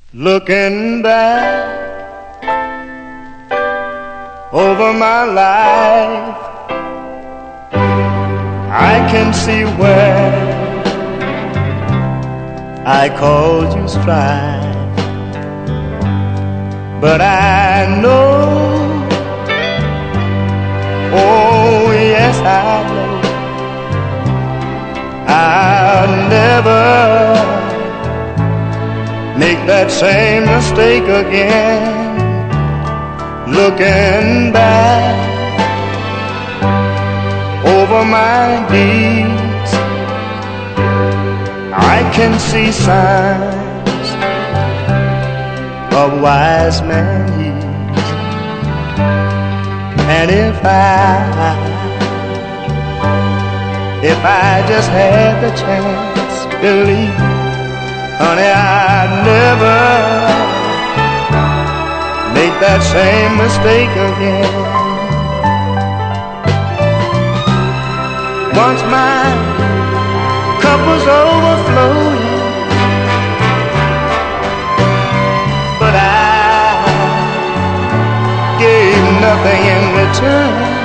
Looking back over my life, I can see where I caused you strife. But I know, oh yes I know, I'll never make that same mistake again. Looking back over my deeds, I can see signs of wise man heeds. And if I just had the chance, believe, honey, I'd never make that same mistake again. Once my cup was overflowing, but I gave nothing in return.